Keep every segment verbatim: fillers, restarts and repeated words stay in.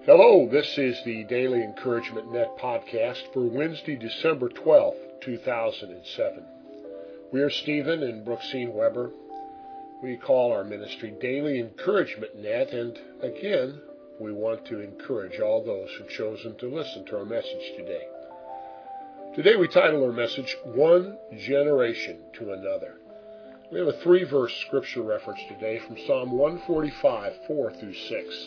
Hello, this is the Daily Encouragement Net podcast for Wednesday, December twelfth, two thousand seven. We are Stephen and Brooksine Weber. We call our ministry Daily Encouragement Net, and again, we want to encourage all those who've chosen to listen to our message today. Today we title our message, One Generation to Another. We have a three-verse scripture reference today from Psalm one forty-five, four through six.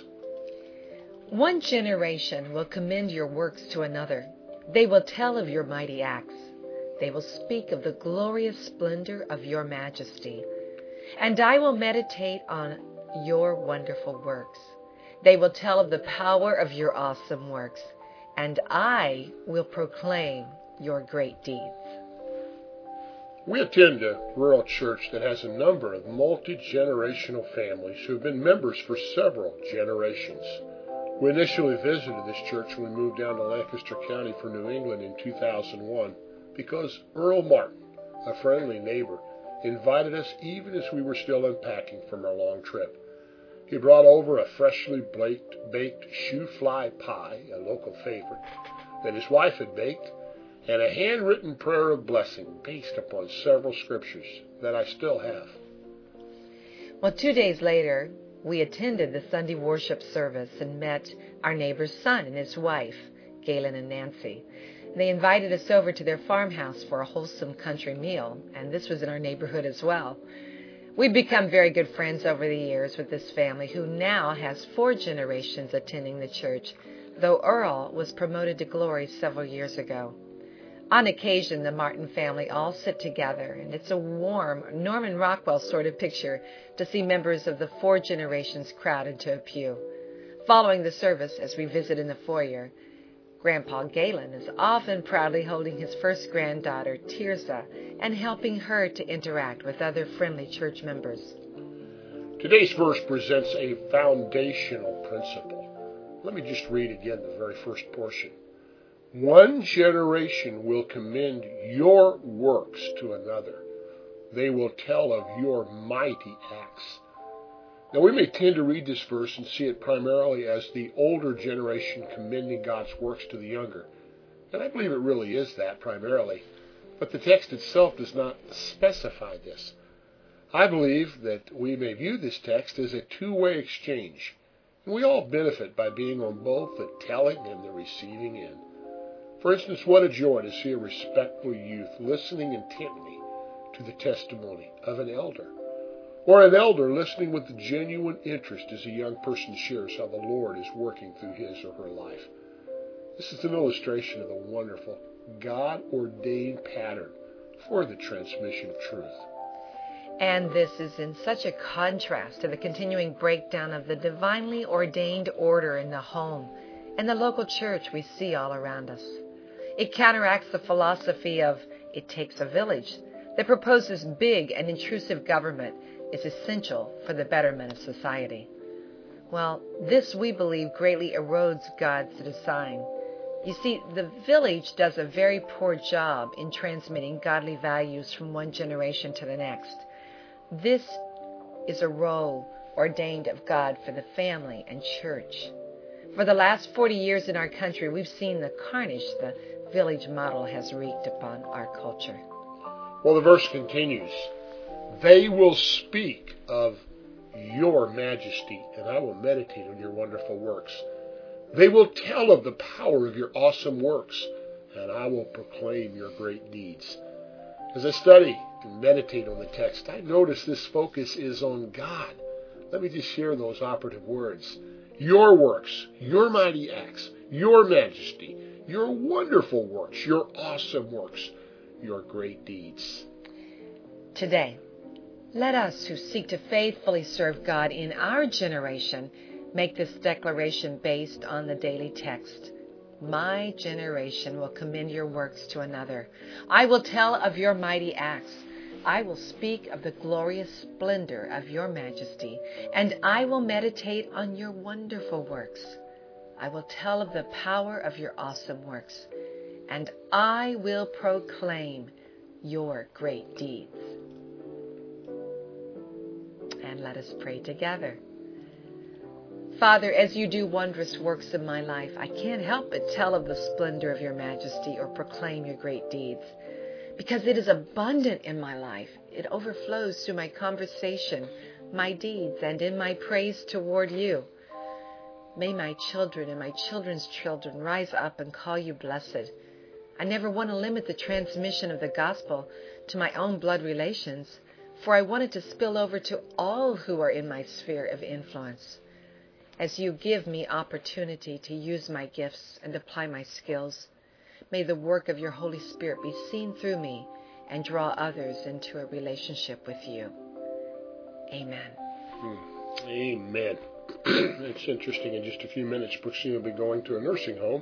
One generation will commend your works to another. They will tell of your mighty acts. They will speak of the glorious splendor of your majesty. And I will meditate on your wonderful works. They will tell of the power of your awesome works. And I will proclaim your great deeds. We attend a rural church that has a number of multi-generational families who have been members for several generations. We initially visited this church when we moved down to Lancaster County from New England in two thousand one because Earl Martin, a friendly neighbor, invited us even as we were still unpacking from our long trip. He brought over a freshly baked, baked shoe fly pie, a local favorite, that his wife had baked, and a handwritten prayer of blessing based upon several scriptures that I still have. Well, two days later, we attended the Sunday worship service and met our neighbor's son and his wife, Galen and Nancy. They invited us over to their farmhouse for a wholesome country meal, and this was in our neighborhood as well. We've become very good friends over the years with this family, who now has four generations attending the church, though Earl was promoted to glory several years ago. On occasion, the Martin family all sit together, and it's a warm, Norman Rockwell sort of picture to see members of the four generations crowd into a pew. Following the service, as we visit in the foyer, Grandpa Galen is often proudly holding his first granddaughter, Tirza, and helping her to interact with other friendly church members. Today's verse presents a foundational principle. Let me just read again the very first portion. One generation will commend your works to another. They will tell of your mighty acts. Now, we may tend to read this verse and see it primarily as the older generation commending God's works to the younger. And I believe it really is that primarily. But the text itself does not specify this. I believe that we may view this text as a two-way exchange. And we all benefit by being on both the telling and the receiving end. For instance, what a joy to see a respectful youth listening intently to the testimony of an elder, or an elder listening with genuine interest as a young person shares how the Lord is working through his or her life. This is an illustration of the wonderful, God-ordained pattern for the transmission of truth. And this is in such a contrast to the continuing breakdown of the divinely ordained order in the home and the local church we see all around us. It counteracts the philosophy of it takes a village that proposes big and intrusive government is essential for the betterment of society. Well, this, we believe, greatly erodes God's design. You see, the village does a very poor job in transmitting godly values from one generation to the next. This is a role ordained of God for the family and church. For the last forty years in our country, we've seen the carnage the village model has wreaked upon our culture. Well, the verse continues, they will speak of your majesty, and I will meditate on your wonderful works. They will tell of the power of your awesome works, and I will proclaim your great deeds. As I study and meditate on the text, I notice this focus is on God. Let me just share those operative words. Your works, your mighty acts, your majesty, your wonderful works, your awesome works, your great deeds. Today, let us who seek to faithfully serve God in our generation make this declaration based on the daily text. My generation will commend your works to another. I will tell of your mighty acts. I will speak of the glorious splendor of your majesty, and I will meditate on your wonderful works. I will tell of the power of your awesome works, and I will proclaim your great deeds. And let us pray together. Father, as you do wondrous works in my life, I can't help but tell of the splendor of your majesty or proclaim your great deeds, because it is abundant in my life. It overflows through my conversation, my deeds, and in my praise toward you. May my children and my children's children rise up and call you blessed. I never want to limit the transmission of the gospel to my own blood relations, for I want it to spill over to all who are in my sphere of influence. As you give me opportunity to use my gifts and apply my skills, may the work of your Holy Spirit be seen through me and draw others into a relationship with you. Amen. Hmm. Amen. It's interesting. In just a few minutes, Brooksy will be going to a nursing home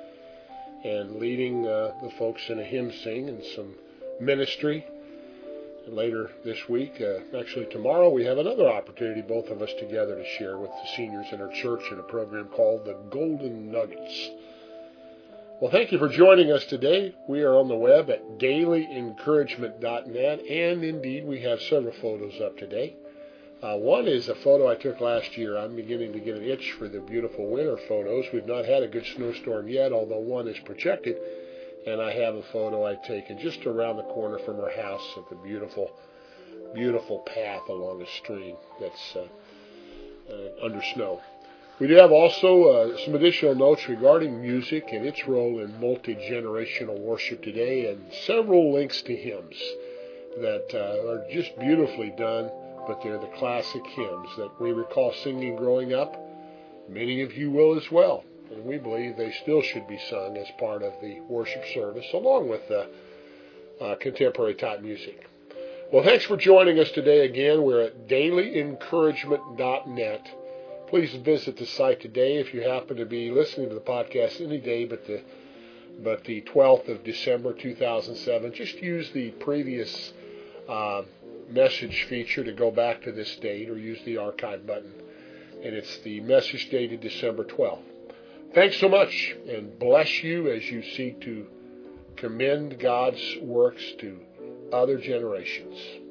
and leading uh, the folks in a hymn sing and some ministry. And later this week, uh, actually tomorrow, we have another opportunity, both of us together, to share with the seniors in our church in a program called the Golden Nuggets. Well, thank you for joining us today. We are on the web at daily encouragement dot net, and indeed we have several photos up today. Uh, one is a photo I took last year. I'm beginning to get an itch for the beautiful winter photos. We've not had a good snowstorm yet, although one is projected. And I have a photo I'd taken just around the corner from our house of the beautiful, beautiful path along a stream that's uh, uh, under snow. We do have also uh, some additional notes regarding music and its role in multi-generational worship today, and several links to hymns that uh, are just beautifully done, but they're the classic hymns that we recall singing growing up. Many of you will as well. And we believe they still should be sung as part of the worship service, along with the uh, contemporary type music. Well, thanks for joining us today again. We're at daily encouragement dot net. Please visit the site today if you happen to be listening to the podcast any day but the but the twelfth of December two thousand seven. Just use the previous uh, message feature to go back to this date, or use the archive button. And it's the message dated December twelfth. Thanks so much, and bless you as you seek to commend God's works to other generations.